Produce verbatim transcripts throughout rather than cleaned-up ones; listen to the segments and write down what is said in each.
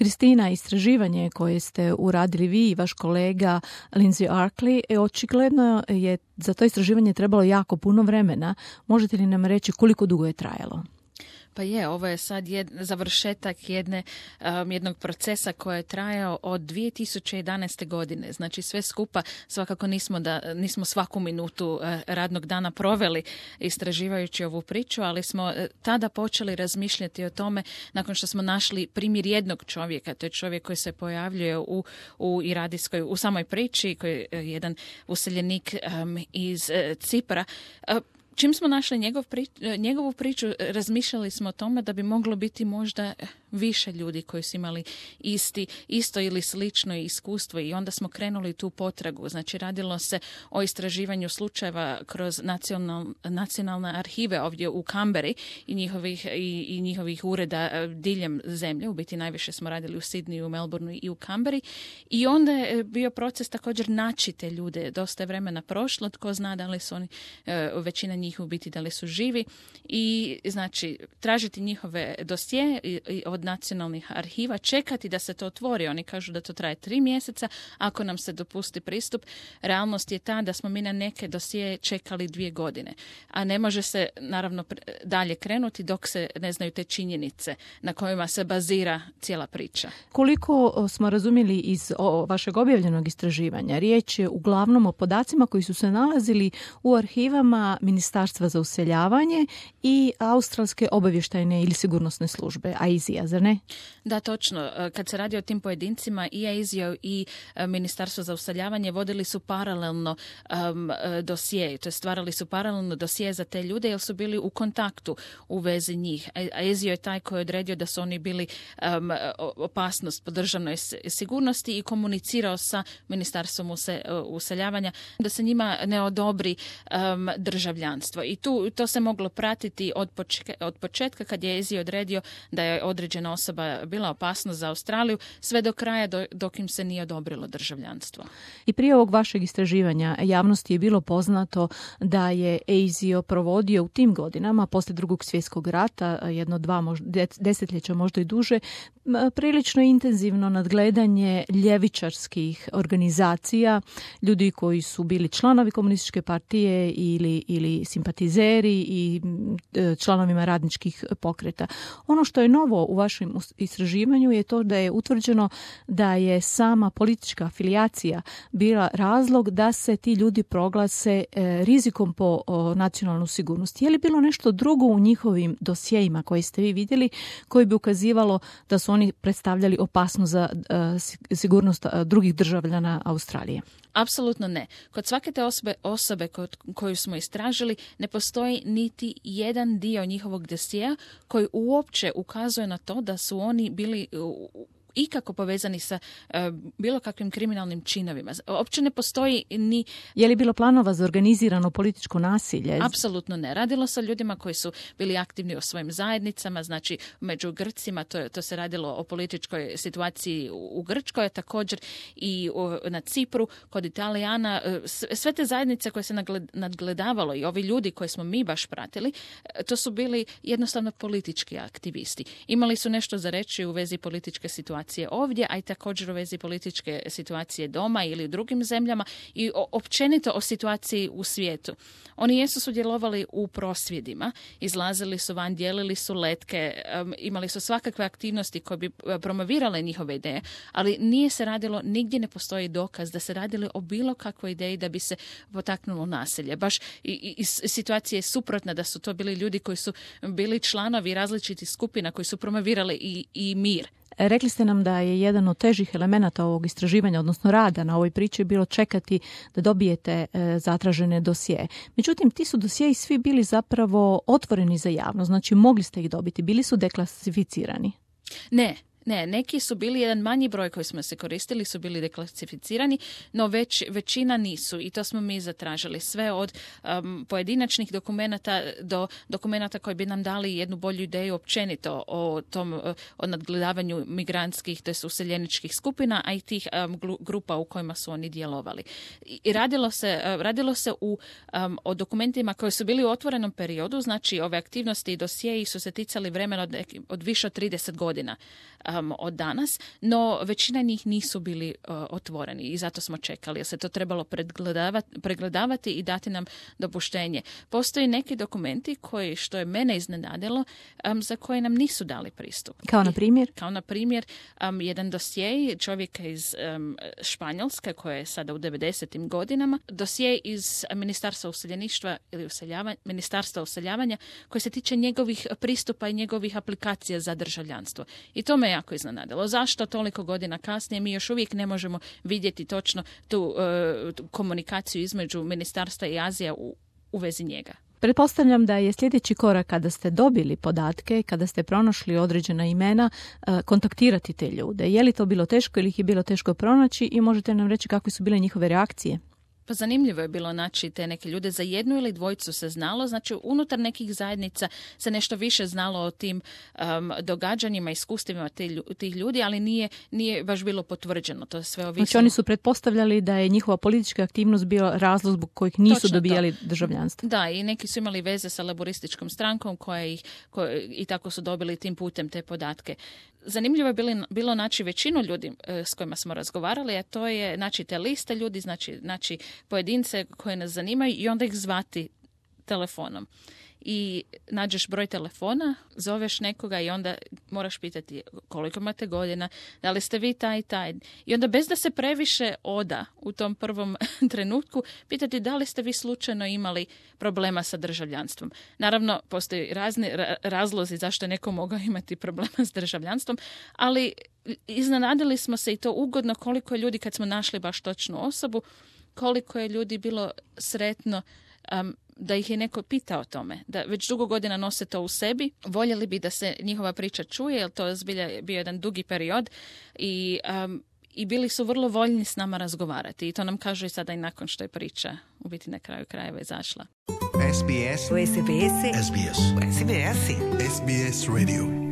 Kristina, istraživanje koje ste uradili vi i vaš kolega Lindsay Arkley, očigledno je za to istraživanje trebalo jako puno vremena. Možete li nam reći koliko dugo je trajalo? Pa je, ovo je sad jed, završetak jedne, um, jednog procesa koji je trajao od dvije tisuće jedanaeste. godine. Znači sve skupa, svakako nismo, da, nismo svaku minutu uh, radnog dana proveli istraživajući ovu priču, ali smo uh, tada počeli razmišljati o tome nakon što smo našli primjer jednog čovjeka. To je čovjek koji se pojavljuje u, u iradijskoj, u samoj priči, koji je uh, jedan useljenik um, iz uh, Cipra. Uh, Čim smo našli njegov pri, njegovu priču, razmišljali smo o tome da bi moglo biti možda više ljudi koji su imali isti, isto ili slično iskustvo i onda smo krenuli tu potragu. Znači radilo se o istraživanju slučajeva kroz nacional, nacionalne arhive ovdje u Kamberi i njihovih, i, i njihovih ureda diljem zemlje. U biti najviše smo radili u Sidneyu, u Melbourneu i u Kamberi. I onda je bio proces također naći te ljude. Dosta je vremena prošlo, tko zna da li su oni, većina njih u biti da li su živi i znači tražiti njihove dosje od nacionalnih arhiva, čekati da se to otvori. Oni kažu da to traje tri mjeseca ako nam se dopusti pristup. Realnost je ta da smo mi na neke dosije čekali dvije godine. A ne može se naravno dalje krenuti dok se ne znaju te činjenice na kojima se bazira cijela priča. Koliko smo razumjeli iz o, vašeg objavljenog istraživanja, riječ je uglavnom o podacima koji su se nalazili u arhivama Ministarstva za useljavanje i Australske obavještajne ili sigurnosne službe, A I S I-a, zar ne? Da, točno. Kad se radi o tim pojedincima, i A I S I i Ministarstvo za useljavanje vodili su paralelno um, dosije, to je stvarali su paralelno dosije za te ljude jer su bili u kontaktu u vezi njih. A I S I je taj koji je odredio da su oni bili um, opasnost po državnoj sigurnosti i komunicirao sa Ministarstvom use, useljavanja da se njima ne odobri um, državljanstvo. I tu to se moglo pratiti od početka, od početka kad je A I S I odredio da je određena osoba bila opasnost za Australiju, sve do kraja do, dok im se nije odobrilo državljanstvo. I prije ovog vašeg istraživanja javnosti je bilo poznato da je A I S I provodio u tim godinama, poslije Drugog svjetskog rata, jedno dva možda, desetljeća možda i duže, prilično intenzivno nadgledanje ljevičarskih organizacija, ljudi koji su bili članovi komunističke partije ili, ili simpatizeri i članovima radničkih pokreta. Ono što je novo u vašem istraživanju je to da je utvrđeno da je sama politička afilijacija bila razlog da se ti ljudi proglase rizikom po nacionalnu sigurnost. Je li bilo nešto drugo u njihovim dosjejima koje ste vi vidjeli koji bi ukazivalo da su oni predstavljali opasnost za sigurnost drugih državljana Australije? Apsolutno ne. Kod svake te osobe, osobe kod, koju smo istražili ne postoji niti jedan dio njihovog dosjea koji uopće ukazuje na to da su oni bili ikako povezani sa uh, bilo kakvim kriminalnim činovima. Uopće ne postoji ni... Je li bilo planova za organizirano političko nasilje? Apsolutno ne. Radilo se o ljudima koji su bili aktivni u svojim zajednicama, znači među Grcima, to, to se radilo o političkoj situaciji u, u Grčkoj, također i u, na Cipru, kod Italijana. Sve te zajednice koje se nagled, nadgledavalo i ovi ljudi koje smo mi baš pratili, to su bili jednostavno politički aktivisti. Imali su nešto za reći u vezi političke situacije ovdje, a i također u vezi političke situacije doma ili u drugim zemljama i općenito o situaciji u svijetu. Oni jesu sudjelovali u prosvjedima, izlazili su van, dijelili su letke, um, imali su svakakve aktivnosti koje bi promovirale njihove ideje, ali nije se radilo, nigdje ne postoji dokaz da se radilo o bilo kakvoj ideji da bi se potaknulo nasilje. Baš i, i, i situacija je suprotna, da su to bili ljudi koji su bili članovi različitih skupina koji su promovirali i, i mir. Rekli ste nam da je jedan od težih elemenata ovog istraživanja, odnosno rada na ovoj priči, bilo čekati da dobijete e, zatražene dosije. Međutim, ti su dosjeji svi bili zapravo otvoreni za javnost, znači mogli ste ih dobiti, bili su deklasificirani? Ne. Ne, neki su bili, jedan manji broj koji smo se koristili su bili deklasificirani, no već, većina nisu i to smo mi zatražili. Sve od um, pojedinačnih dokumenata do dokumenata koji bi nam dali jednu bolju ideju općenito o tom, o nadgledavanju migrantskih, to jest useljeničkih skupina, a i tih um, grupa u kojima su oni djelovali. I radilo se, radilo se u, um, o dokumentima koji su bili u otvorenom periodu, znači ove aktivnosti i dosjeji su se ticali vremena od, od više od trideset godina. um, od danas, no većina njih nisu bili uh, otvoreni i zato smo čekali, jer se to trebalo pregledavati, pregledavati i dati nam dopuštenje. Postoji neki dokumenti koji, što je mene iznenadilo, um, za koje nam nisu dali pristup. Kao na primjer? I, kao na primjer, um, jedan dosjej čovjeka iz um, Španjolske, koja je sada u devedesetim godinama, dosjej iz Ministarstva useljeništva ili useljavanja, Ministarstva useljavanja, koji se tiče njegovih pristupa i njegovih aplikacija za državljanstvo. I to me jako iznenadilo. Zašto toliko godina kasnije mi još uvijek ne možemo vidjeti točno tu, uh, tu komunikaciju između ministarstva i Azija u, u vezi njega? Pretpostavljam da je sljedeći korak kada ste dobili podatke, kada ste pronašli određena imena, kontaktirati te ljude. Je li to bilo teško ili ih je bilo teško pronaći i možete nam reći kakve su bile njihove reakcije? Pa zanimljivo je bilo naći te neke ljude. Za jednu ili dvojicu se znalo, znači unutar nekih zajednica se nešto više znalo o tim um, događanjima, iskustvima tih ljudi, ali nije, nije baš bilo potvrđeno. To je sve ovisno. Znači oni su pretpostavljali da je njihova politička aktivnost bio razlog zbog kojih nisu Točno dobijali to. državljanstvo. Da, i neki su imali veze sa laborističkom strankom koja ih, koja, i tako su dobili tim putem te podatke. Zanimljivo je bilo, bilo naći većinu ljudi e, s kojima smo razgovarali, a to je naći te liste ljudi, znači, znači pojedince koje nas zanimaju i onda ih zvati telefonom. I nađeš broj telefona, zoveš nekoga i onda moraš pitati koliko imate godina, da li ste vi taj i taj. I onda bez da se previše oda u tom prvom trenutku, pitati da li ste vi slučajno imali problema sa državljanstvom. Naravno, postoji razni razlozi zašto je neko mogao imati problema s državljanstvom, ali iznenadili smo se i to ugodno koliko je ljudi, kad smo našli baš točnu osobu, koliko je ljudi bilo sretno um, da ih je neko pitao o tome, da već dugo godina nose to u sebi, voljeli bi da se njihova priča čuje, jer to je zbilja bio jedan dugi period i, um, i bili su vrlo voljni s nama razgovarati i to nam kažu i sada i nakon što je priča u biti na kraju krajeva izašla. S B S U S B S S B S U S B S S B S Radio.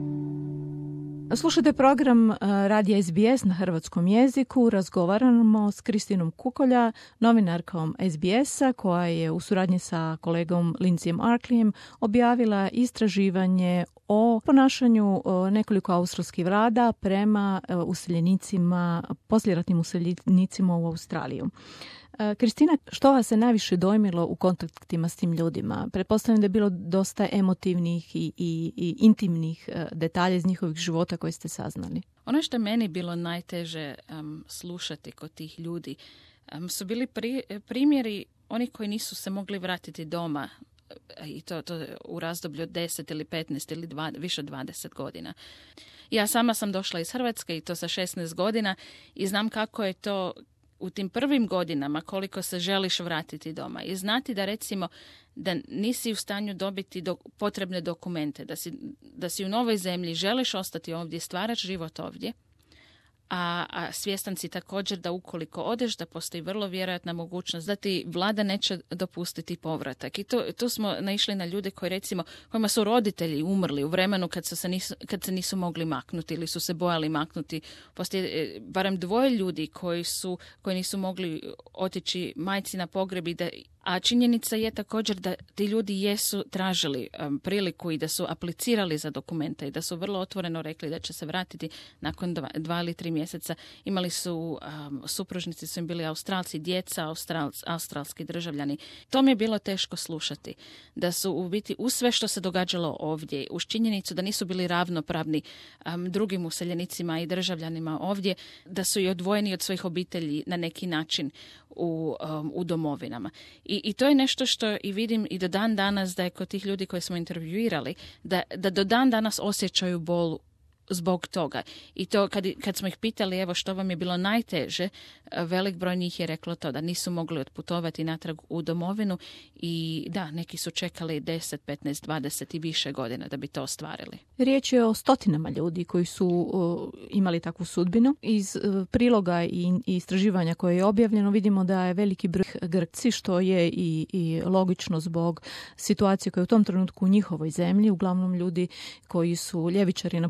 Slušajte program radija S B S na hrvatskom jeziku. Razgovaramo s Kristinom Kukolja, novinarkom S B S-a, koja je u suradnji sa kolegom Lindsayem Arklijem objavila istraživanje o ponašanju nekoliko australskih vlada prema useljenicima, posljeratnim useljenicima u Australiju. Kristina, što vas se najviše dojmilo u kontaktima s tim ljudima? Pretpostavljam da je bilo dosta emotivnih i, i, i intimnih detalja iz njihovih života koje ste saznali. Ono što je meni bilo najteže um, slušati kod tih ljudi um, su bili pri, primjeri onih koji nisu se mogli vratiti doma i to, to u razdoblju od deset ili petnaest ili dva, više od dvadeset godina. Ja sama sam došla iz Hrvatske i to sa šesnaest godina i znam kako je to u tim prvim godinama, koliko se želiš vratiti doma i znati da recimo da nisi u stanju dobiti do, potrebne dokumente, da si, da si u novoj zemlji, želiš ostati ovdje, stvaraš život ovdje, a, a svjestan si također da ukoliko odeš, da postoji vrlo vjerojatna mogućnost da ti vlada neće dopustiti povratak. I to, tu smo naišli na ljude koji recimo, kojima su roditelji umrli u vremenu kad, su se nisu, kad se nisu mogli maknuti ili su se bojali maknuti. Postoji barem dvoje ljudi koji, su, koji nisu mogli otići majci na pogreb i da A činjenica je također da ti ljudi jesu tražili um, priliku i da su aplicirali za dokumente i da su vrlo otvoreno rekli da će se vratiti nakon dva, dva ili tri mjeseca. Imali su, um, supružnici su im bili Australci, djeca, Austral, australski državljani. To mi je bilo teško slušati. Da su u biti uz sve što se događalo ovdje, uz činjenicu da nisu bili ravnopravni um, drugim useljenicima i državljanima ovdje, da su i odvojeni od svojih obitelji na neki način u, um, u domovinama. I, I to je nešto što i vidim i do dan danas da je kod tih ljudi koje smo intervjuirali, da, da do dan danas osjećaju bol zbog toga. I to kad, kad smo ih pitali evo što vam je bilo najteže, velik broj njih je reklo to da nisu mogli otputovati natrag u domovinu i da, neki su čekali deset, petnaest, dvadeset i više godina da bi to ostvarili. Riječ je o stotinama ljudi koji su uh, imali takvu sudbinu. Iz uh, priloga i, i istraživanja koje je objavljeno vidimo da je veliki broj Grci, što je i, i logično zbog situacije koja je u tom trenutku u njihovoj zemlji, uglavnom ljudi koji su ljevičari napuštaju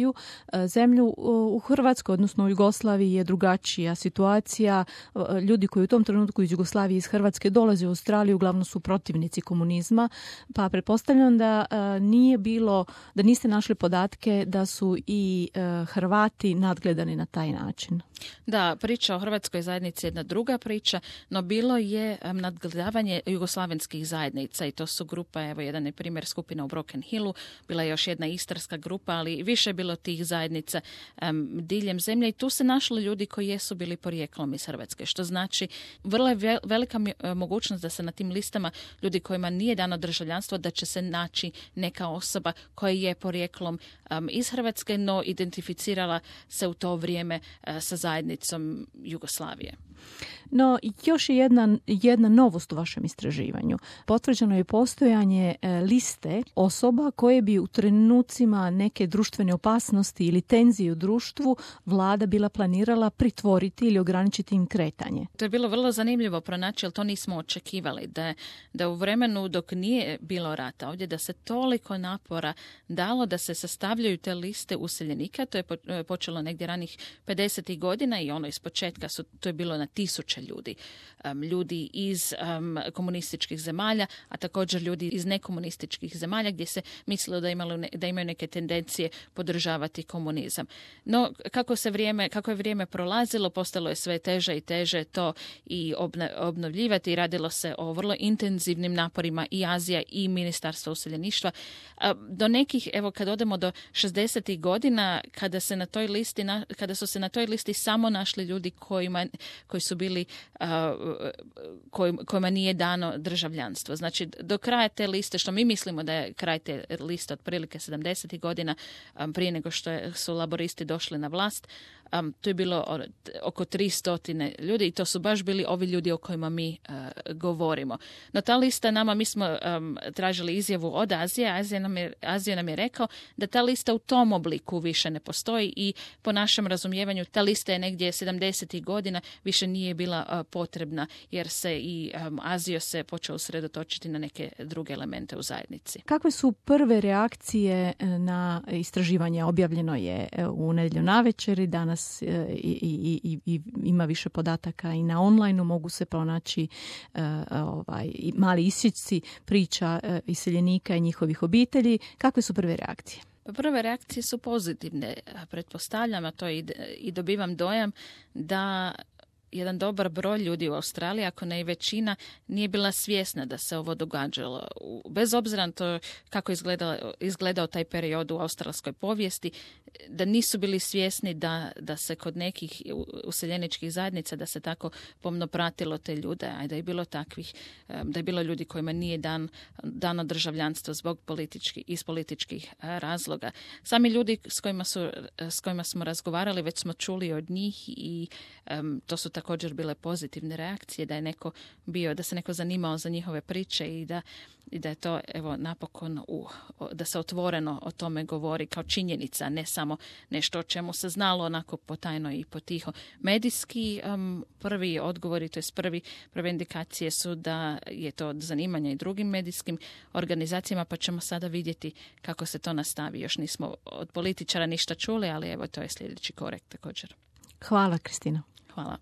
napuštaju zemlju. U Hrvatskoj, odnosno u Jugoslaviji, je drugačija situacija. Ljudi koji u tom trenutku iz Jugoslavije, iz Hrvatske dolaze u Australiju, uglavnom su protivnici komunizma, pa pretpostavljam da nije bilo, da niste našli podatke da su i Hrvati nadgledani na taj način. Da, priča o hrvatskoj zajednici je jedna druga priča, no bilo je nadgledavanje jugoslavenskih zajednica i to su grupa, evo jedan je primjer skupina u Broken Hillu, bila je još jedna istarska grupa, ali više je bilo tih zajednica um, diljem zemlje i tu se našli ljudi koji jesu bili porijeklom iz Hrvatske, što znači vrlo je velika mogućnost da se na tim listama ljudi kojima nije dano državljanstvo, da će se naći neka osoba koja je porijeklom um, iz Hrvatske, no identificirala se u to vrijeme uh, sa zajednicom Jugoslavije. No, još je jedna, jedna novost u vašem istraživanju. Potvrđeno je postojanje liste osoba koje bi u trenucima neke društvene opasnosti ili tenzije u društvu vlada bila planirala pritvoriti ili ograničiti im kretanje. To je bilo vrlo zanimljivo pronaći, ali to nismo očekivali. Da, da u vremenu dok nije bilo rata ovdje, da se toliko napora dalo da se sastavljaju te liste useljenika. To je počelo negdje ranih pedesetih godina i ono iz početka su, to je bilo na tisuće ljudi. Um, ljudi iz um, komunističkih zemalja, a također ljudi iz nekomunističkih zemalja gdje se mislilo da, imalo ne, da imaju neke tendencije podržavati komunizam. No, kako se vrijeme, kako je vrijeme prolazilo, postalo je sve teže i teže to i obna, obnovljivati i radilo se o vrlo intenzivnim naporima i Azija i Ministarstva useljeništva. A, do nekih, evo kad odemo do šezdesetih godina, kada se na toj listi, na, kada su se na toj listi samo našli ljudi kojima, koji su bili uh, koj, kojima nije dano državljanstvo. Znači, do kraja te liste, što mi mislimo da je kraj te liste otprilike sedamdesetih godina, um, prije nego što je, su laboristi došli na vlast, um, tu je bilo oko tristo ljudi i to su baš bili ovi ljudi o kojima mi uh, govorimo. No ta lista nama, mi smo um, tražili izjavu od Azije, Azija nam, je, Azija nam je rekao da ta lista u tom obliku više ne postoji i po našem razumijevanju ta lista je negdje sedamdesetih godina više nije bila uh, potrebna jer se i um, Azio se počeo usredotočiti na neke druge elemente u zajednici. Kakve su prve reakcije na istraživanje? Objavljeno je u nedjelju navečer i danas i, i, i, i ima više podataka i na online-u mogu se pronaći uh, ovaj, mali isječci priča uh, iseljenika i njihovih obitelji. Kakve su prve reakcije? Prve reakcije su pozitivne, pretpostavljam, a to i, i dobivam dojam da jedan dobar broj ljudi u Australiji, ako ne i većina, nije bila svjesna da se ovo događalo. Bez obzira na to kako izgledao, izgledao taj period u australskoj povijesti, da nisu bili svjesni da, da se kod nekih useljeničkih zajednica, da se tako pomno pratilo te ljude, a da je bilo takvih, da je bilo ljudi kojima nije dan, dano državljanstvo zbog politički, iz političkih razloga. Sami ljudi s kojima, su, s kojima smo razgovarali, već smo čuli od njih i um, to su također bile pozitivne reakcije, da je neko bio, da se neko zanimao za njihove priče i da, i da je to evo napokon u, da se otvoreno o tome govori kao činjenica, ne samo nešto o čemu se znalo onako potajno i potiho. Medijski um, prvi odgovori, to je prvi, prve indikacije su da je to od zanimanja i drugim medijskim organizacijama, pa ćemo sada vidjeti kako se to nastavi. Još nismo od političara ništa čuli, ali evo to je sljedeći korak također. Hvala, Kristina. Hvala.